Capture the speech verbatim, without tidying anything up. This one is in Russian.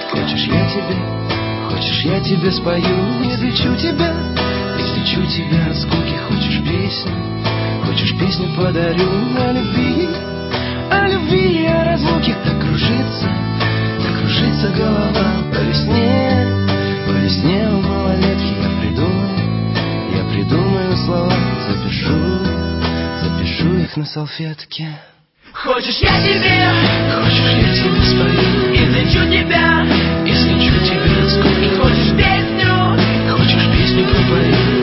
Хочешь я тебе, хочешь я тебе спою, излечу тебя, излечу тебя от скуки. Хочешь песню, хочешь песню подарю о любви, о любви и о разлуке. Так кружится, так кружится голова по весне, по весне у малолетки. Я придумаю, я придумаю слова, запишу, запишу их на салфетке. Хочешь я тебе, хочешь я тебе спою, излечу тебя, излечу тебя от скуки. хочешь песню, хочешь песню попою